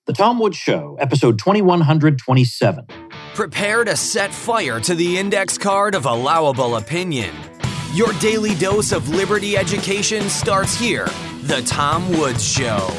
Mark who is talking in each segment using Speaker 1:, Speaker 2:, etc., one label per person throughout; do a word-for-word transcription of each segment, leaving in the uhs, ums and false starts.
Speaker 1: The Tom Woods Show, episode twenty-one twenty-seven.
Speaker 2: Prepare to set fire to the index card of allowable opinion. Your daily dose of liberty education starts here. The Tom Woods Show.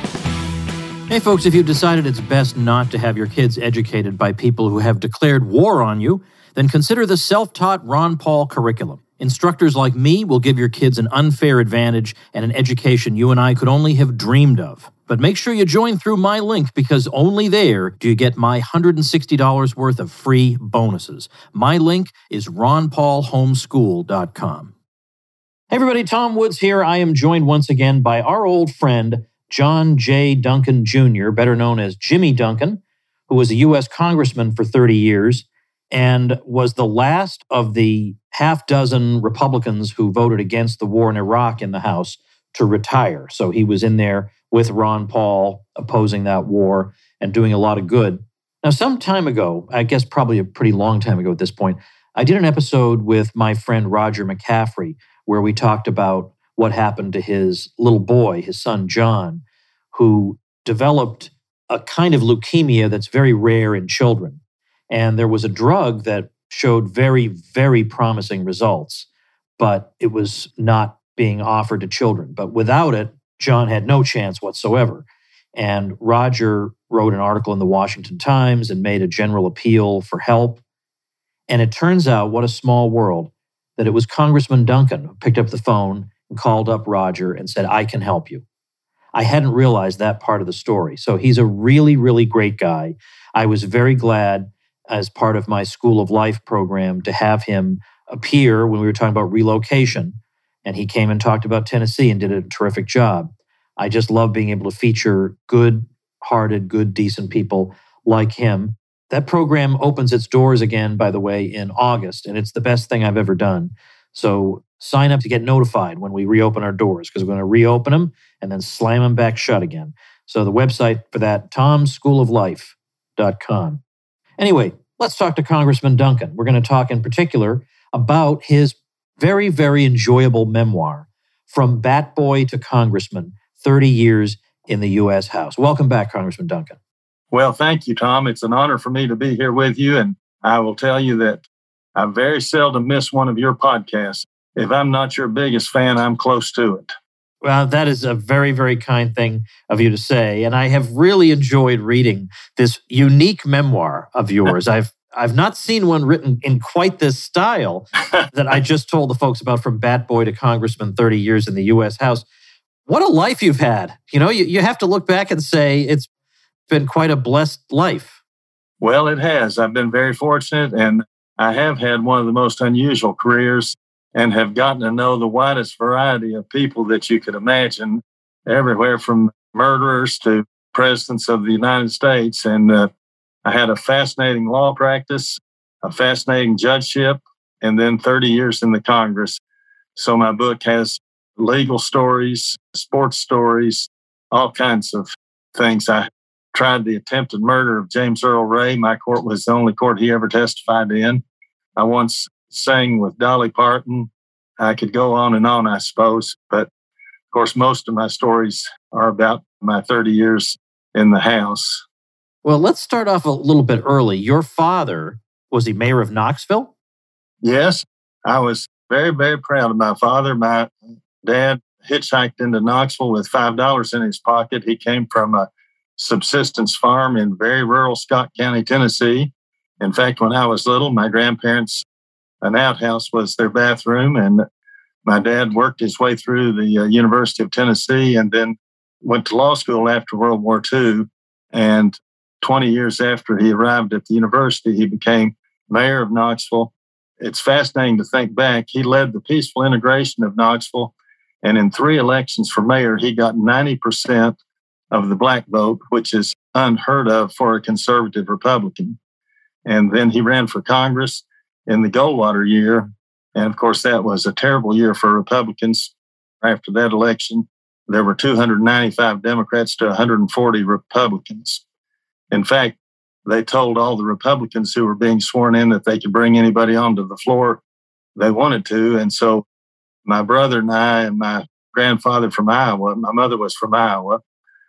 Speaker 1: Hey folks, if you've decided it's best not to have your kids educated by people who have declared war on you, then consider the self-taught Ron Paul curriculum. Instructors like me will give your kids an unfair advantage and an education you and I could only have dreamed of. But make sure you join through my link, because only there do you get my one hundred sixty dollars worth of free bonuses. My link is ron paul homeschool dot com. Hey everybody, Tom Woods here. I am joined once again by our old friend, John J. Duncan Junior, better known as Jimmy Duncan, who was a U S congressman for thirty years and was the last of the half dozen Republicans who voted against the war in Iraq in the House to retire. So he was in there with Ron Paul opposing that war and doing a lot of good. Now, some time ago, I guess probably a pretty long time ago at this point, I did an episode with my friend Roger McCaffrey where we talked about what happened to his little boy, his son John, who developed a kind of leukemia that's very rare in children. And there was a drug that showed very, very promising results, but it was not being offered to children. But without it, John had no chance whatsoever. And Roger wrote an article in the Washington Times and made a general appeal for help. And it turns out, what a small world, that it was Congressman Duncan who picked up the phone and called up Roger and said, I can help you. I hadn't realized that part of the story. So he's a really, really great guy. I was very glad, as part of my School of Life program, to have him appear when we were talking about relocation. And he came and talked about Tennessee and did a terrific job. I just love being able to feature good-hearted, good, decent people like him. That program opens its doors again, by the way, in August, and it's the best thing I've ever done. So sign up to get notified when we reopen our doors, because we're going to reopen them and then slam them back shut again. So the website for that, tom school of life dot com. Anyway, let's talk to Congressman Duncan. We're going to talk in particular about his very, very enjoyable memoir, From Bat Boy to Congressman, thirty years in the U S House. Welcome back, Congressman Duncan.
Speaker 3: Well, thank you, Tom. It's an honor for me to be here with you. And I will tell you that I very seldom miss one of your podcasts. If I'm not your biggest fan, I'm close to it.
Speaker 1: Well, that is a very, very kind thing of you to say. And I have really enjoyed reading this unique memoir of yours. I've I've not seen one written in quite this style that I just told the folks about, From Bat Boy to Congressman, thirty years in the U S House. What a life you've had. You know, you, you have to look back and say it's been quite a blessed life.
Speaker 3: Well, it has. I've been very fortunate, and I have had one of the most unusual careers and have gotten to know the widest variety of people that you could imagine, everywhere from murderers to presidents of the United States. And uh, I had a fascinating law practice, a fascinating judgeship, and then thirty years in the Congress. So my book has legal stories, sports stories, all kinds of things. I tried the attempted murder of James Earl Ray. My court was the only court he ever testified in. I once sang with Dolly Parton. I could go on and on, I suppose. But of course, most of my stories are about my thirty years in the House.
Speaker 1: Well, let's start off a little bit early. Your father, was he mayor of Knoxville?
Speaker 3: Yes, I was very, very proud of my father. My dad hitchhiked into Knoxville with five dollars in his pocket. He came from a subsistence farm in very rural Scott County, Tennessee. In fact, when I was little, my grandparents, an outhouse was their bathroom, and my dad worked his way through the uh, University of Tennessee and then went to law school after World War Two. And twenty years after he arrived at the university, he became mayor of Knoxville. It's fascinating to think back. He led the peaceful integration of Knoxville, and in three elections for mayor, he got ninety percent of the black vote, which is unheard of for a conservative Republican. And then he ran for Congress in the Goldwater year. And of course, that was a terrible year for Republicans. After that election, there were two hundred ninety-five Democrats to one hundred forty Republicans. In fact, they told all the Republicans who were being sworn in that they could bring anybody onto the floor they wanted to. And so my brother and I and my grandfather from Iowa, my mother was from Iowa,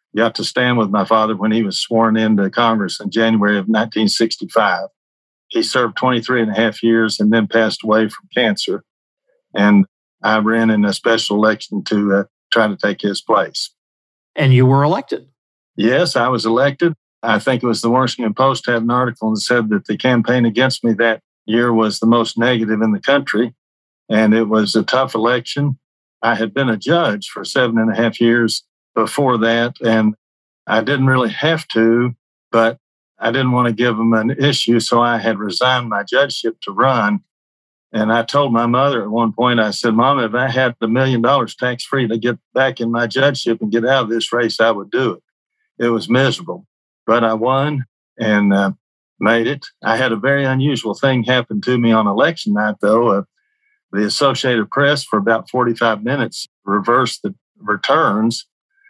Speaker 3: got to stand with my father when he was sworn into Congress in January of nineteen sixty-five. He served twenty-three and a half years and then passed away from cancer. And I ran in a special election to uh, try to take his place.
Speaker 1: And you were elected?
Speaker 3: Yes, I was elected. I think it was the Washington Post had an article and said that the campaign against me that year was the most negative in the country. And it was a tough election. I had been a judge for seven and a half years before that, and I didn't really have to, but I didn't want to give them an issue, so I had resigned my judgeship to run. And I told my mother at one point, I said, Mom, if I had a million dollars tax-free to get back in my judgeship and get out of this race, I would do it. It was miserable, but I won and uh, made it. I had a very unusual thing happen to me on election night, though. Uh, the Associated Press, for about forty-five minutes, reversed the returns.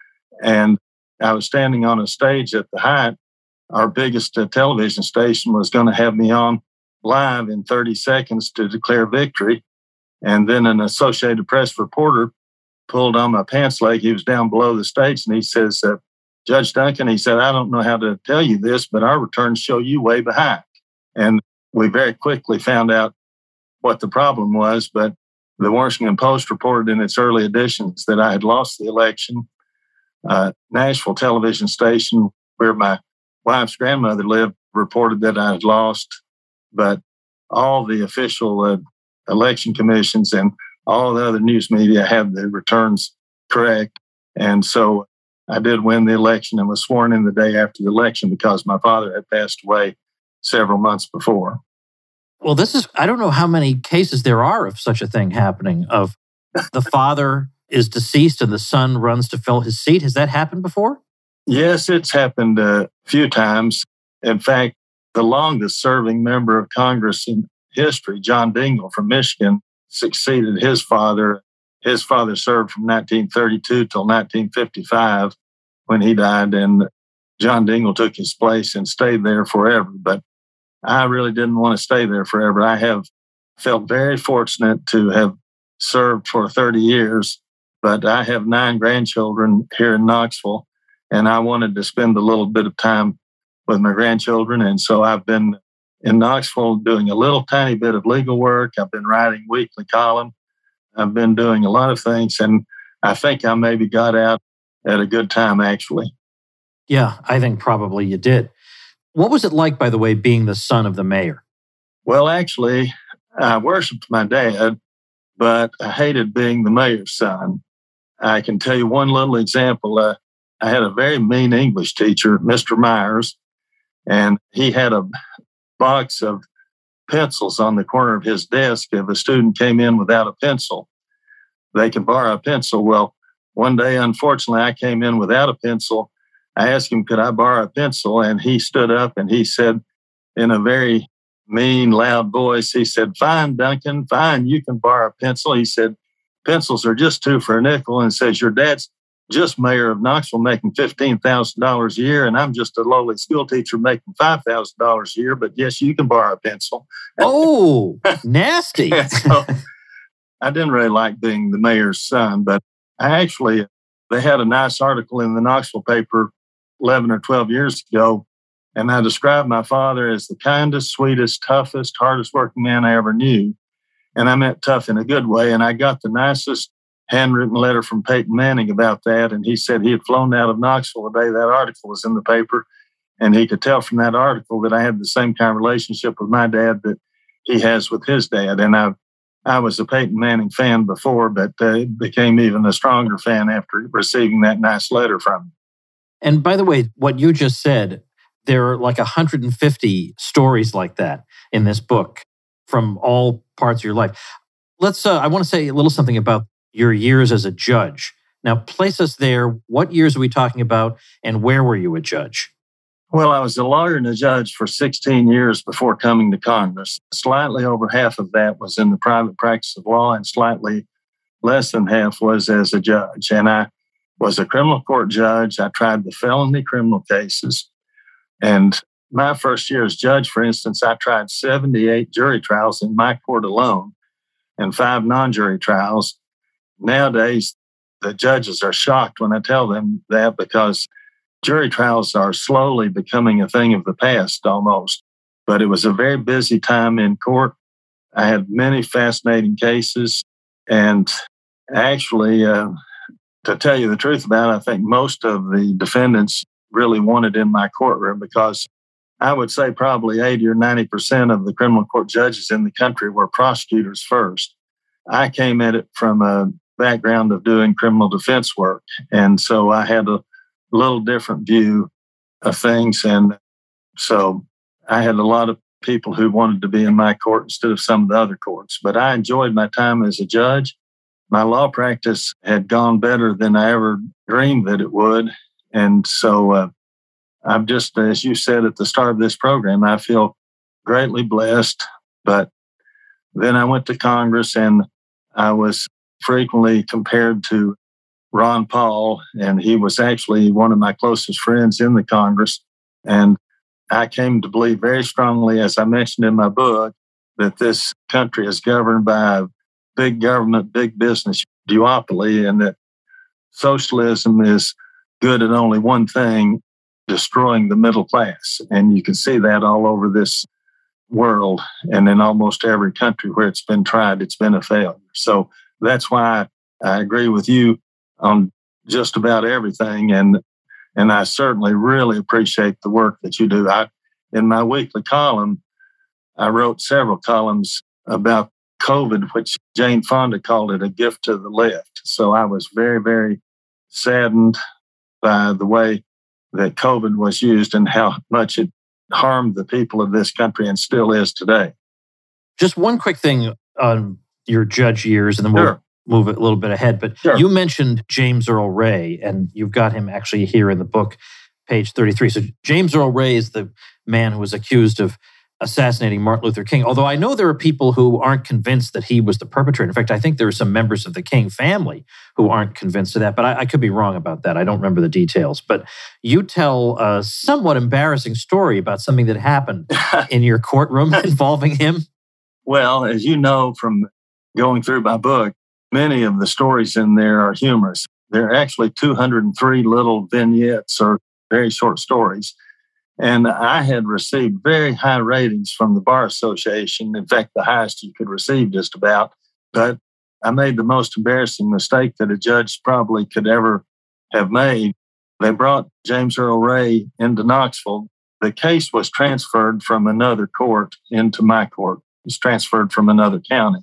Speaker 3: And I was standing on a stage at the Hyatt. Our biggest uh, television station was going to have me on live in thirty seconds to declare victory. And then an Associated Press reporter pulled on my pants leg. He was down below the stage, and he says, uh, Judge Duncan, he said, I don't know how to tell you this, but our returns show you way behind. And we very quickly found out what the problem was, but the Washington Post reported in its early editions that I had lost the election. Uh, Nashville television station, where my wife's grandmother lived, reported that I had lost, but all the official uh, election commissions and all the other news media had the returns correct. And so I did win the election and was sworn in the day after the election because my father had passed away several months before.
Speaker 1: Well, this is, I don't know how many cases there are of such a thing happening, of the father is deceased and the son runs to fill his seat. Has that happened before?
Speaker 3: Yes, it's happened a few times. In fact, the longest serving member of Congress in history, John Dingell from Michigan, succeeded his father. His father served from nineteen thirty-two till nineteen fifty-five when he died, and John Dingell took his place and stayed there forever. But I really didn't want to stay there forever. I have felt very fortunate to have served for thirty years, but I have nine grandchildren here in Knoxville, and I wanted to spend a little bit of time with my grandchildren. And so I've been in Knoxville doing a little tiny bit of legal work. I've been writing weekly column. I've been doing a lot of things, and I think I maybe got out at a good time, actually.
Speaker 1: Yeah, I think probably you did. What was it like, by the way, being the son of the mayor?
Speaker 3: Well, actually, I worshiped my dad, but I hated being the mayor's son. I can tell you one little example. Uh, I had a very mean English teacher, Mister Myers, and he had a box of pencils on the corner of his desk. If a student came in without a pencil, they could borrow a pencil. Well, one day, unfortunately, I came in without a pencil. I asked him, could I borrow a pencil? And he stood up and he said, in a very mean, loud voice, he said, fine, Duncan, fine, you can borrow a pencil. He said, pencils are just two for a nickel. And says, your dad's just mayor of Knoxville making fifteen thousand dollars a year, and I'm just a lowly school teacher making five thousand dollars a year, but yes, you can borrow a pencil.
Speaker 1: Oh, nasty.
Speaker 3: So, I didn't really like being the mayor's son, but I actually, they had a nice article in the Knoxville paper eleven or twelve years ago, and I described my father as the kindest, sweetest, toughest, hardest working man I ever knew. And I meant tough in a good way. And I got the nicest handwritten letter from Peyton Manning about that. And he said he had flown out of Knoxville the day that article was in the paper. And he could tell from that article that I had the same kind of relationship with my dad that he has with his dad. And I I was a Peyton Manning fan before, but uh, became even a stronger fan after receiving that nice letter from him.
Speaker 1: And by the way, what you just said, there are like one hundred fifty stories like that in this book from all parts of your life. Let's, uh, I want to say a little something about your years as a judge. Now, place us there. What years are we talking about, and where were you a judge?
Speaker 3: Well, I was a lawyer and a judge for sixteen years before coming to Congress. Slightly over half of that was in the private practice of law, and slightly less than half was as a judge. And I was a criminal court judge. I tried the felony criminal cases. And my first year as judge, for instance, I tried seventy-eight jury trials in my court alone and five non-jury trials. Nowadays, the judges are shocked when I tell them that, because jury trials are slowly becoming a thing of the past almost. But it was a very busy time in court. I had many fascinating cases. And actually, uh, to tell you the truth about it, I think most of the defendants really wanted in my courtroom because I would say probably eighty or ninety percent of the criminal court judges in the country were prosecutors first. I came at it from a background of doing criminal defense work. And so I had a little different view of things. And so I had a lot of people who wanted to be in my court instead of some of the other courts. But I enjoyed my time as a judge. My law practice had gone better than I ever dreamed that it would. And so uh, I'm just, as you said at the start of this program, I feel greatly blessed. But then I went to Congress and I was frequently compared to Ron Paul, and he was actually one of my closest friends in the Congress. And I came to believe very strongly, as I mentioned in my book, that this country is governed by a big government, big business duopoly, and that socialism is good at only one thing, destroying the middle class. And you can see that all over this world. And in almost every country where it's been tried, it's been a failure. So that's why I agree with you on just about everything. And and I certainly really appreciate the work that you do. I, in my weekly column, I wrote several columns about COVID, which Jane Fonda called it a gift to the left. So I was very, very saddened by the way that COVID was used and how much it harmed the people of this country and still is today.
Speaker 1: Just one quick thing on your judge years, and then we'll
Speaker 3: Sure.
Speaker 1: move it a little bit ahead. But
Speaker 3: Sure.
Speaker 1: you mentioned James Earl Ray, and you've got him actually here in the book, page thirty-three. So James Earl Ray is the man who was accused of assassinating Martin Luther King. Although I know there are people who aren't convinced that he was the perpetrator. In fact, I think there are some members of the King family who aren't convinced of that, but I, I could be wrong about that. I don't remember the details. But you tell a somewhat embarrassing story about something that happened in your courtroom involving him.
Speaker 3: Well, as you know from going through my book, many of the stories in there are humorous. There are actually two hundred three little vignettes or very short stories. And I had received very high ratings from the Bar Association. In fact, the highest you could receive just about. But I made the most embarrassing mistake that a judge probably could ever have made. They brought James Earl Ray into Knoxville. The case was transferred from another court into my court. It was transferred from another county.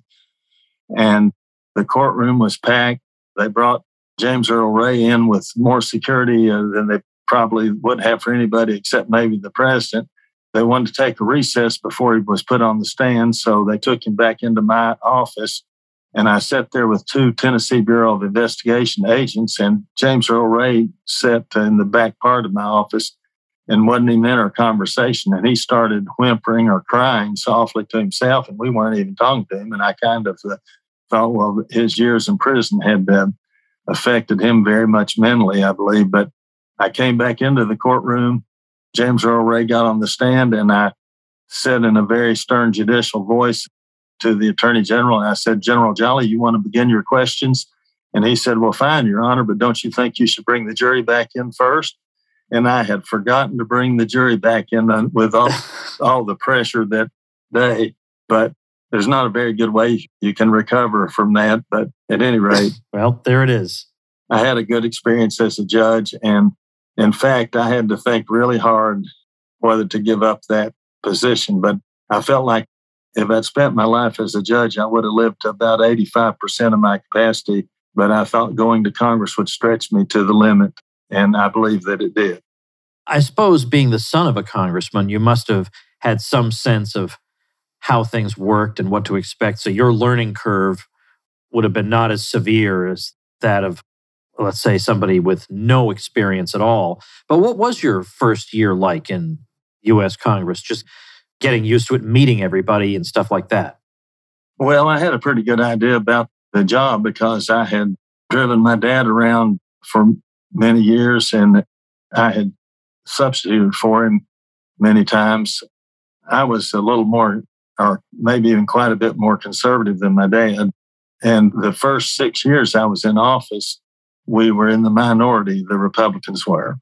Speaker 3: And the courtroom was packed. They brought James Earl Ray in with more security uh, than they probably would have for anybody except maybe the president. They wanted to take a recess before he was put on the stand, so they took him back into my office. And I sat there with two Tennessee Bureau of Investigation agents, and James Earl Ray sat in the back part of my office and wasn't even in our conversation. And he started whimpering or crying softly to himself, and we weren't even talking to him. And I kind of uh, thought, well, his years in prison had uh, affected him very much mentally, I believe. But I came back into the courtroom. James Earl Ray got on the stand, and I said in a very stern judicial voice to the Attorney General, and I said, General Jolly, you want to begin your questions? And he said, well, fine, Your Honor, but don't you think you should bring the jury back in first? And I had forgotten to bring the jury back in with all, all the pressure that day. But there's not a very good way you can recover from that. But at any rate,
Speaker 1: well, there it is.
Speaker 3: I had a good experience as a judge. And in fact, I had to think really hard whether to give up that position. But I felt like if I'd spent my life as a judge, I would have lived to about eighty-five percent of my capacity. But I thought going to Congress would stretch me to the limit. And I believe that it did.
Speaker 1: I suppose being the son of a congressman, you must have had some sense of how things worked and what to expect. So your learning curve would have been not as severe as that of, let's say, somebody with no experience at all. But what was your first year like in U S Congress? Just getting used to it, meeting everybody and stuff like that?
Speaker 3: Well, I had a pretty good idea about the job because I had driven my dad around for many years and I had substituted for him many times. I was a little more, or maybe even quite a bit more conservative than my dad. And the first six years I was in office, we were in the minority, the Republicans were.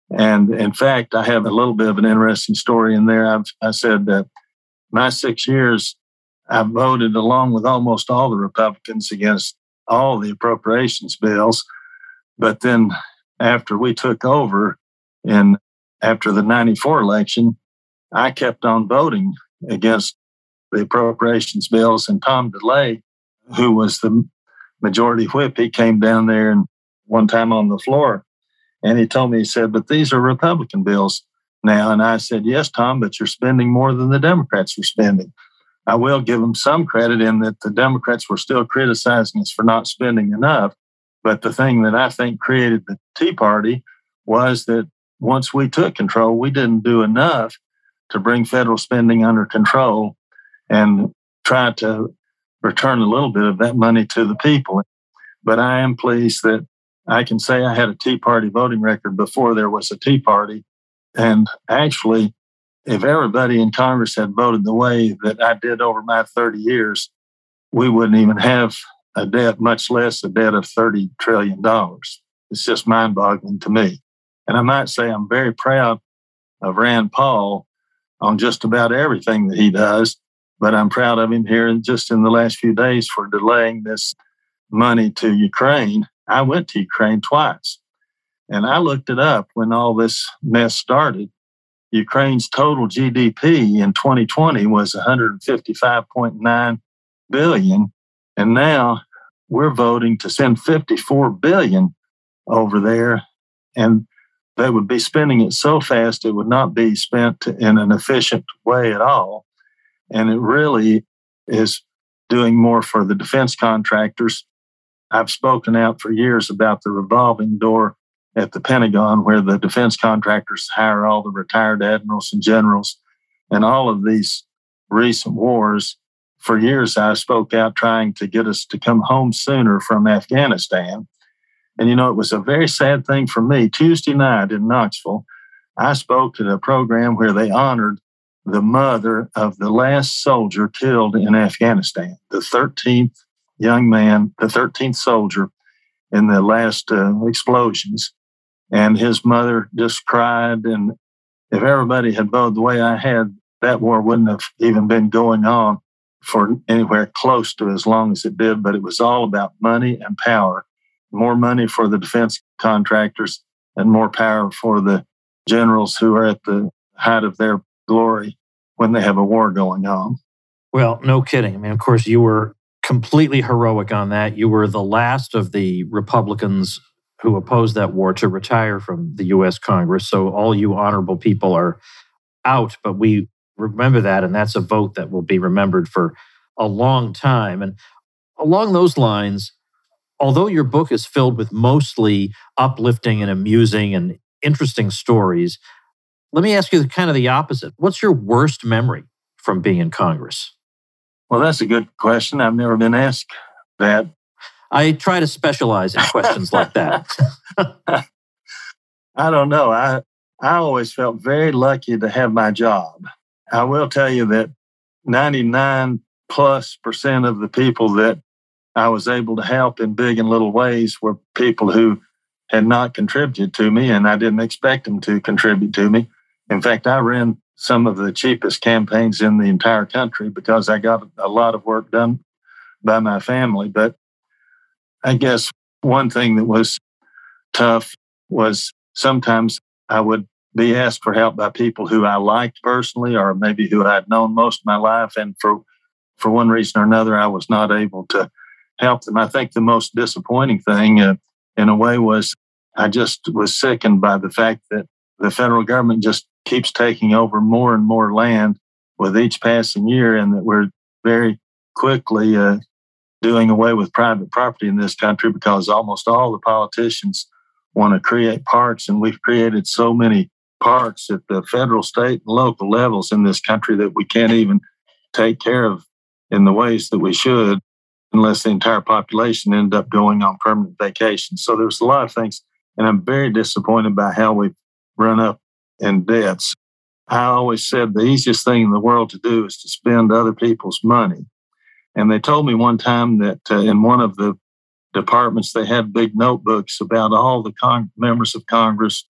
Speaker 3: And in fact, I have a little bit of an interesting story in there. I've, I said that my six years, I voted along with almost all the Republicans against all the appropriations bills. But then after we took over and after the ninety-four election, I kept on voting against the appropriations bills. And Tom DeLay, who was the majority whip, he came down there and one time on the floor and he told me, he said, but these are Republican bills now. And I said, yes, Tom, but you're spending more than the Democrats were spending. I will give them some credit in that the Democrats were still criticizing us for not spending enough. But the thing that I think created the Tea Party was that once we took control, we didn't do enough to bring federal spending under control and try to return a little bit of that money to the people. But I am pleased that I can say I had a Tea Party voting record before there was a Tea Party. And actually, if everybody in Congress had voted the way that I did over my thirty years, we wouldn't even have a debt, much less a debt of thirty trillion dollars. It's just mind-boggling to me. And I might say I'm very proud of Rand Paul on just about everything that he does, but I'm proud of him here just in the last few days for delaying this money to Ukraine. I went to Ukraine twice, and I looked it up when all this mess started. Ukraine's total G D P in twenty twenty was one hundred fifty-five point nine billion dollars, and now we're voting to send fifty-four billion dollars over there, and they would be spending it so fast it would not be spent in an efficient way at all. And it really is doing more for the defense contractors. I've spoken out for years about the revolving door at the Pentagon, where the defense contractors hire all the retired admirals and generals. And all of these recent wars, for years I spoke out trying to get us to come home sooner from Afghanistan. And, you know, it was a very sad thing for me. Tuesday night in Knoxville, I spoke at a program where they honored the mother of the last soldier killed in Afghanistan, the thirteenth young man, the thirteenth soldier in the last uh, explosions. And his mother just cried. And if everybody had voted the way I had, that war wouldn't have even been going on for anywhere close to as long as it did. But it was all about money and power. More money for the defense contractors and more power for the generals who are at the height of their glory when they have a war going on.
Speaker 1: Well, no kidding. I mean, of course, you were completely heroic on that. You were the last of the Republicans who opposed that war to retire from the U S Congress. So all you honorable people are out, but we remember that, and that's a vote that will be remembered for a long time. And along those lines, although your book is filled with mostly uplifting and amusing and interesting stories, let me ask you kind of the opposite. What's your worst memory from being in Congress?
Speaker 3: Well, that's a good question. I've never been asked that.
Speaker 1: I try to specialize in questions like that.
Speaker 3: I don't know. I I always felt very lucky to have my job. I will tell you that ninety-nine plus percent of the people that I was able to help in big and little ways were people who had not contributed to me, and I didn't expect them to contribute to me. In fact, I ran some of the cheapest campaigns in the entire country because I got a lot of work done by my family. But I guess one thing that was tough was sometimes I would be asked for help by people who I liked personally or maybe who I'd known most of my life. And for, for one reason or another, I was not able to help them. I think the most disappointing thing uh, in a way was I just was sickened by the fact that the federal government just keeps taking over more and more land with each passing year, and that we're very quickly uh, doing away with private property in this country because almost all the politicians want to create parks, and we've created so many parks at the federal, state, and local levels in this country that we can't even take care of in the ways that we should unless the entire population ended up going on permanent vacation. So there's a lot of things, and I'm very disappointed by how we've run up in debts. I always said the easiest thing in the world to do is to spend other people's money. And they told me one time that uh, in one of the departments, they had big notebooks about all the con- members of Congress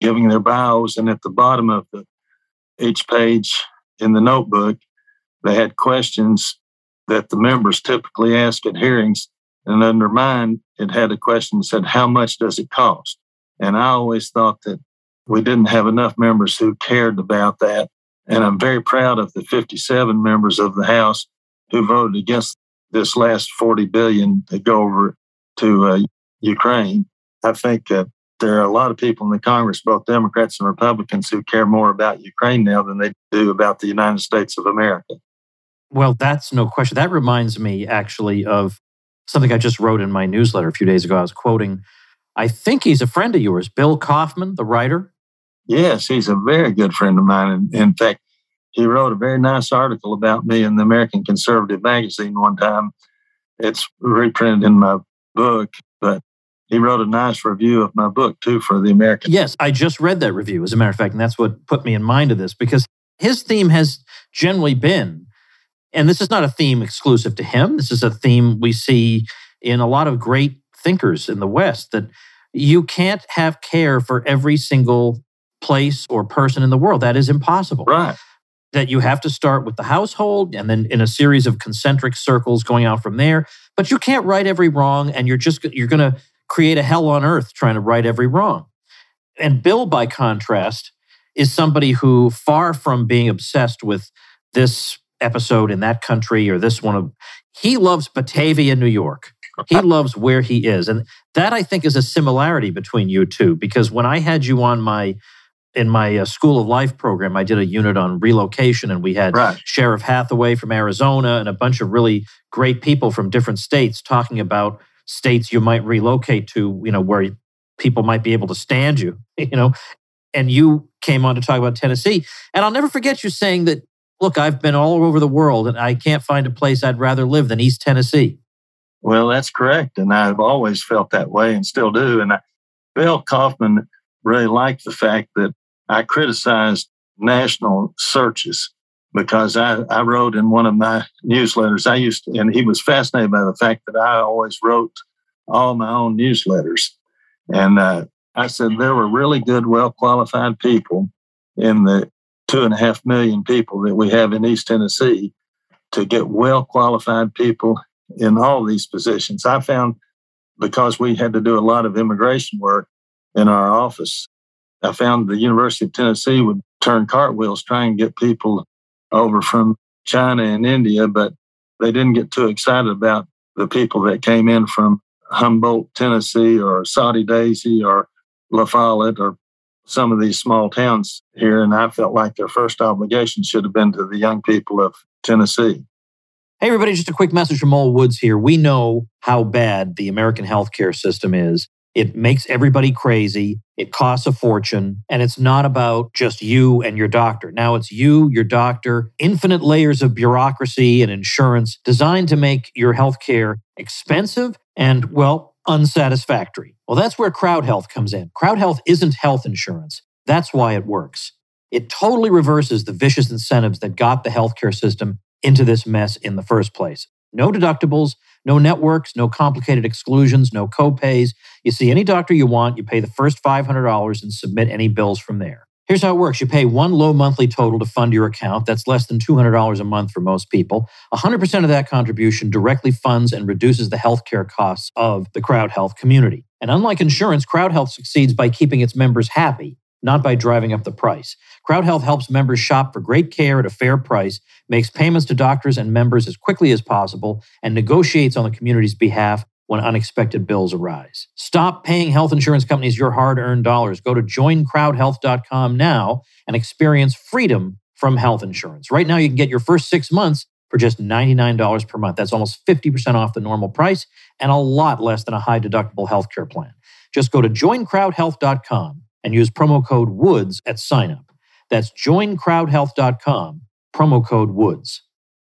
Speaker 3: giving their bios. And at the bottom of the, each page in the notebook, they had questions that the members typically ask at hearings. And under mine, it had a question that said, how much does it cost? And I always thought that we didn't have enough members who cared about that. And I'm very proud of the fifty-seven members of the House who voted against this last forty billion dollars to go over to uh, Ukraine. I think uh, there are a lot of people in the Congress, both Democrats and Republicans, who care more about Ukraine now than they do about the United States of America.
Speaker 1: Well, that's no question. That reminds me actually of something I just wrote in my newsletter a few days ago. I was quoting, I think he's a friend of yours, Bill Kaufman, the writer.
Speaker 3: Yes, he's a very good friend of mine. In, in fact, he wrote a very nice article about me in the American Conservative magazine one time. It's reprinted in my book, but he wrote a nice review of my book, too, for the American.
Speaker 1: Yes, I just read that review, as a matter of fact, and that's what put me in mind of this, because his theme has generally been, and this is not a theme exclusive to him, this is a theme we see in a lot of great thinkers in the West, that you can't have care for every single place or person in the world. That is impossible.
Speaker 3: Right.
Speaker 1: That you have to start with the household and then in a series of concentric circles going out from there. But you can't right every wrong, and you're just you're going to create a hell on earth trying to right every wrong. And Bill, by contrast, is somebody who, far from being obsessed with this episode in that country or this one, of, he loves Batavia, New York. He loves where he is. And that, I think, is a similarity between you two, because when I had you on my in my uh, School of Life program, I did a unit on relocation, and we had
Speaker 3: right.
Speaker 1: Sheriff Hathaway from Arizona and a bunch of really great people from different states talking about states you might relocate to, you know, where people might be able to stand you, you know. And you came on to talk about Tennessee. And I'll never forget you saying that, look, I've been all over the world and I can't find a place I'd rather live than East Tennessee.
Speaker 3: Well, that's correct. And I've always felt that way and still do. And I, Bill Kaufman really liked the fact that I criticized national searches because I, I wrote in one of my newsletters, I used to, and he was fascinated by the fact that I always wrote all my own newsletters. And uh, I said there were really good, well-qualified people in the two and a half million people that we have in East Tennessee to get well-qualified people in all these positions. I found, because we had to do a lot of immigration work in our office, I found the University of Tennessee would turn cartwheels trying to get people over from China and India, but they didn't get too excited about the people that came in from Humboldt, Tennessee, or Saudi Daisy, or La Follette, or some of these small towns here. And I felt like their first obligation should have been to the young people of Tennessee.
Speaker 1: Hey, everybody, just a quick message from Mole Woods here. We know how bad the American healthcare system is. It makes everybody crazy. It costs a fortune. And it's not about just you and your doctor. Now it's you, your doctor, infinite layers of bureaucracy and insurance designed to make your healthcare expensive and, well, unsatisfactory. Well, that's where Crowd Health comes in. Crowd Health isn't health insurance. That's why it works. It totally reverses the vicious incentives that got the healthcare system into this mess in the first place. No deductibles, no networks, no complicated exclusions, no co-pays. You see any doctor you want, you pay the first five hundred dollars and submit any bills from there. Here's how it works. You pay one low monthly total to fund your account. That's less than two hundred dollars a month for most people. one hundred percent of that contribution directly funds and reduces the healthcare costs of the Crowd Health community. And unlike insurance, Crowd Health succeeds by keeping its members happy, not by driving up the price. Crowd Health helps members shop for great care at a fair price, makes payments to doctors and members as quickly as possible, and negotiates on the community's behalf when unexpected bills arise. Stop paying health insurance companies your hard-earned dollars. Go to join crowd health dot com now and experience freedom from health insurance. Right now, you can get your first six months for just ninety-nine dollars per month. That's almost fifty percent off the normal price and a lot less than a high-deductible healthcare plan. Just go to join crowd health dot com and use promo code WOODS at sign-up. That's join crowd health dot com, promo code WOODS.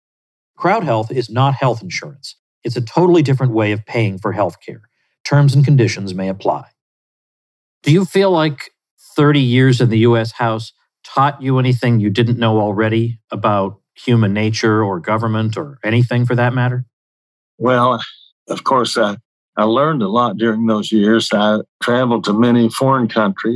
Speaker 1: Crowd Health is not health insurance. It's a totally different way of paying for healthcare. Terms and conditions may apply. Do you feel like thirty years in the U S House taught you anything you didn't know already about human nature or government or anything for that matter?
Speaker 3: Well, of course, I, I learned a lot during those years. I traveled to many foreign countries.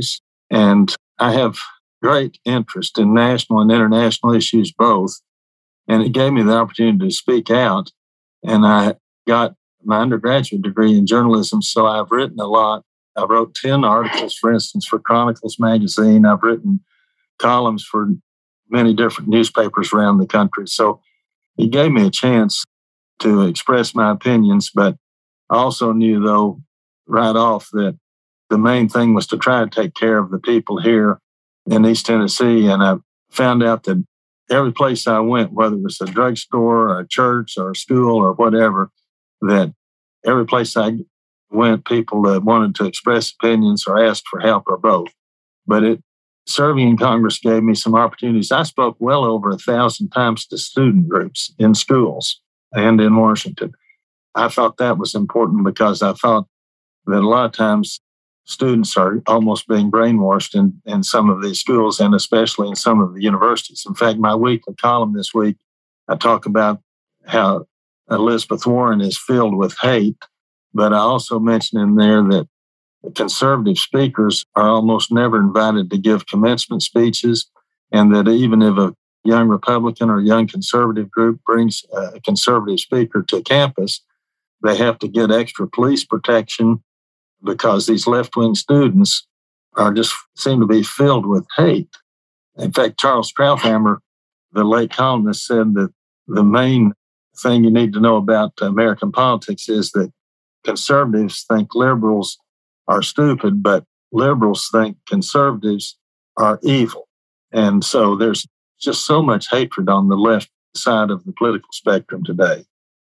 Speaker 3: And I have great interest in national and international issues both. And it gave me the opportunity to speak out. And I got my undergraduate degree in journalism, so I've written a lot. I wrote ten articles, for instance, for Chronicles magazine. I've written columns for many different newspapers around the country. So it gave me a chance to express my opinions, but I also knew, though, right off that the main thing was to try to take care of the people here in East Tennessee. And I found out that every place I went, whether it was a drugstore or a church or a school or whatever, that every place I went, people that wanted to express opinions or ask for help or both. But it serving in Congress gave me some opportunities. I spoke well over a thousand times to student groups in schools and in Washington. I thought that was important because I thought that a lot of times students are almost being brainwashed in, in some of these schools and especially in some of the universities. In fact, my weekly column this week, I talk about how Elizabeth Warren is filled with hate, but I also mention in there that conservative speakers are almost never invited to give commencement speeches, and that even if a young Republican or young conservative group brings a conservative speaker to campus, they have to get extra police protection because these left-wing students are just seem to be filled with hate. In fact, Charles Krauthammer, the late columnist, said that the main thing you need to know about American politics is that conservatives think liberals are stupid, but liberals think conservatives are evil. And so there's just so much hatred on the left side of the political spectrum today.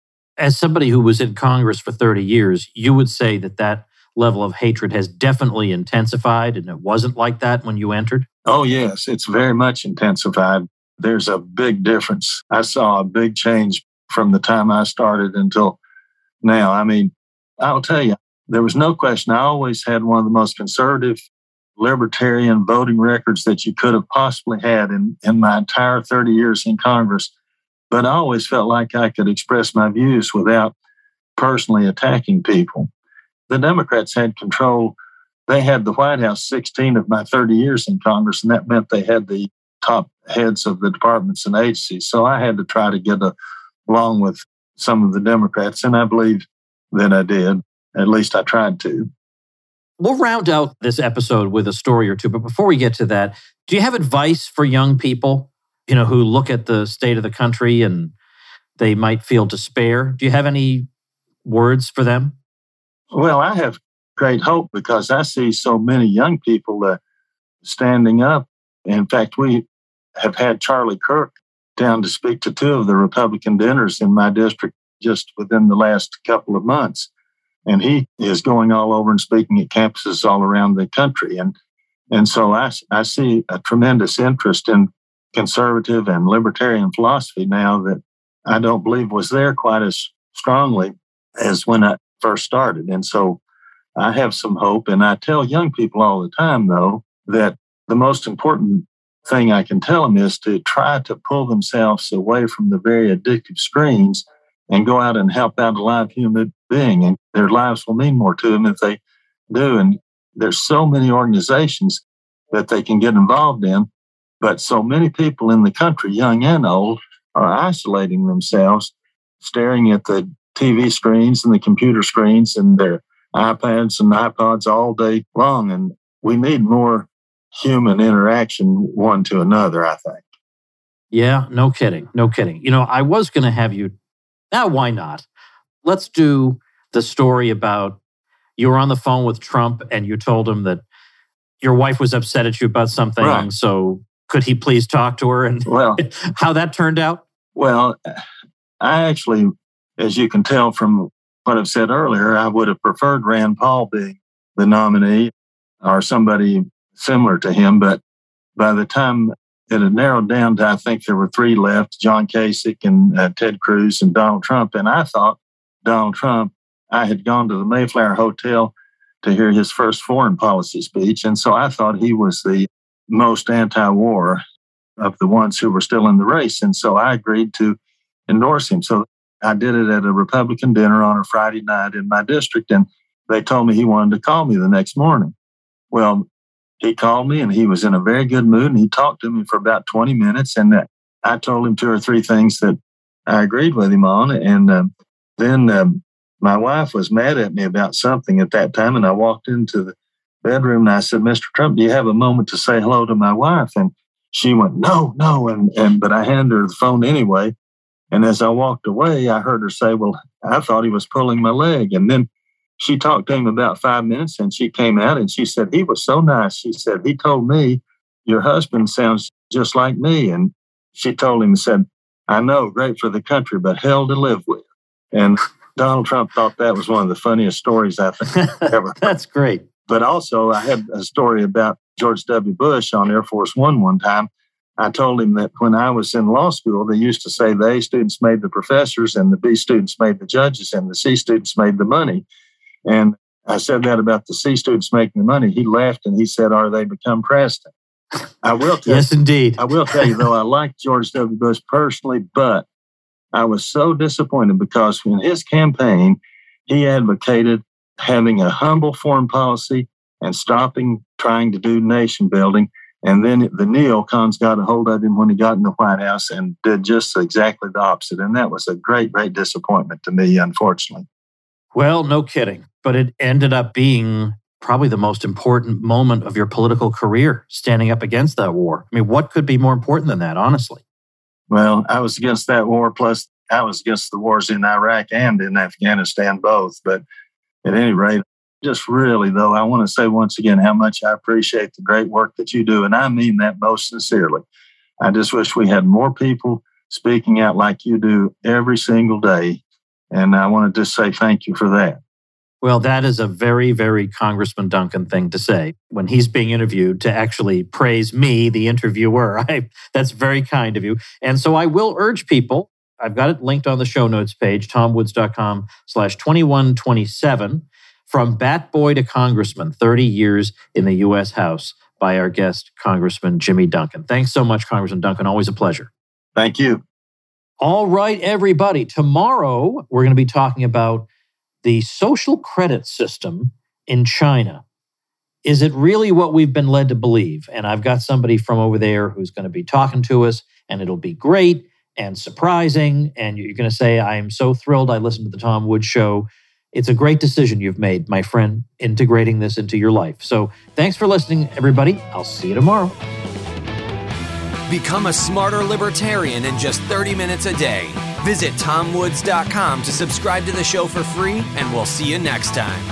Speaker 1: As somebody who was in Congress for thirty years, you would say that that level of hatred has definitely intensified, and it wasn't like that when you entered?
Speaker 3: Oh, yes, it's very much intensified. There's a big difference. I saw a big change from the time I started until now. I mean, I'll tell you, there was no question. I always had one of the most conservative, libertarian voting records that you could have possibly had in, in my entire thirty years in Congress. But I always felt like I could express my views without personally attacking people. The Democrats had control. They had the White House sixteen of my thirty years in Congress, and that meant they had the top heads of the departments and agencies. So I had to try to get a, along with some of the Democrats, and I believe that I did. At least I tried to.
Speaker 1: We'll round out this episode with a story or two, but before we get to that, do you have advice for young people, you know, who look at the state of the country and they might feel despair? Do you have any words for them?
Speaker 3: Well, I have great hope because I see so many young people uh, standing up. In fact, we have had Charlie Kirk down to speak to two of the Republican dinners in my district just within the last couple of months. And he is going all over and speaking at campuses all around the country. And and so I, I see a tremendous interest in conservative and libertarian philosophy now that I don't believe was there quite as strongly as when I first started. And so I have some hope. And I tell young people all the time, though, that the most important thing I can tell them is to try to pull themselves away from the very addictive screens and go out and help out a live human being. And their lives will mean more to them if they do. And there's so many organizations that they can get involved in, but so many people in the country, young and old, are isolating themselves, staring at the T V screens and the computer screens and their iPads and iPods all day long. And we need more human interaction one to another, I think.
Speaker 1: Yeah, no kidding. No kidding. You know, I was going to have you, now why not? Let's do the story about you were on the phone with Trump and you told him that your wife was upset at you about something.
Speaker 3: Right.
Speaker 1: So could he please talk to her, and
Speaker 3: well,
Speaker 1: how that turned out?
Speaker 3: Well, I actually, as you can tell from what I've said earlier, I would have preferred Rand Paul being the nominee or somebody similar to him. But by the time it had narrowed down to, I think there were three left, John Kasich and uh, Ted Cruz and Donald Trump. And I thought Donald Trump, I had gone to the Mayflower Hotel to hear his first foreign policy speech. And so I thought he was the most anti-war of the ones who were still in the race. And so I agreed to endorse him. So I did it at a Republican dinner on a Friday night in my district. And they told me he wanted to call me the next morning. Well, he called me and he was in a very good mood and he talked to me for about twenty minutes. And uh, I told him two or three things that I agreed with him on. And uh, then um, my wife was mad at me about something at that time. And I walked into the bedroom and I said, Mister Trump, do you have a moment to say hello to my wife? And she went, no, no. And, and but I handed her the phone anyway. And as I walked away, I heard her say, well, I thought he was pulling my leg. And then she talked to him about five minutes and she came out and she said, he was so nice. She said, he told me your husband sounds just like me. And she told him and said, I know, great for the country, but hell to live with. And Donald Trump thought that was one of the funniest stories I think ever.
Speaker 1: That's great.
Speaker 3: But also I had a story about George W. Bush on Air Force One one time. I told him that when I was in law school, they used to say the A students made the professors and the B students made the judges and the C students made the money. And I said that about the C students making the money. He laughed and he said, "Are they become president?" I will tell
Speaker 1: yes,
Speaker 3: you,
Speaker 1: indeed.
Speaker 3: I will tell you, though, I like George W. Bush personally, but I was so disappointed because in his campaign, he advocated having a humble foreign policy and stopping trying to do nation building. And then the neocons got a hold of him when he got in the White House and did just exactly the opposite. And that was a great, great disappointment to me, unfortunately.
Speaker 1: Well, no kidding. But it ended up being probably the most important moment of your political career, standing up against that war. I mean, what could be more important than that, honestly?
Speaker 3: Well, I was against that war, plus I was against the wars in Iraq and in Afghanistan, both. But at any rate, just really, though, I want to say once again how much I appreciate the great work that you do. And I mean that most sincerely. I just wish we had more people speaking out like you do every single day. And I want to just say thank you for that.
Speaker 1: Well, that is a very, very Congressman Duncan thing to say when he's being interviewed, to actually praise me, the interviewer. I, that's very kind of you. And so I will urge people, I've got it linked on the show notes page, tomwoods.com slash 2127, From Bat Boy to Congressman, thirty years in the U S House, by our guest, Congressman Jimmy Duncan. Thanks so much, Congressman Duncan. Always a pleasure.
Speaker 3: Thank you.
Speaker 1: All right, everybody. Tomorrow, we're going to be talking about the social credit system in China. Is it really what we've been led to believe? And I've got somebody from over there who's going to be talking to us, and it'll be great and surprising. And you're going to say, I am so thrilled I listened to the Tom Woods Show. It's a great decision you've made, my friend, integrating this into your life. So thanks for listening, everybody. I'll see you tomorrow.
Speaker 2: Become a smarter libertarian in just thirty minutes a day. Visit tom woods dot com to subscribe to the show for free, and we'll see you next time.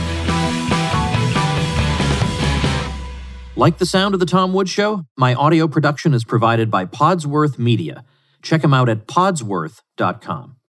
Speaker 1: Like the sound of the Tom Woods Show? My audio production is provided by Podsworth Media. Check them out at podsworth dot com.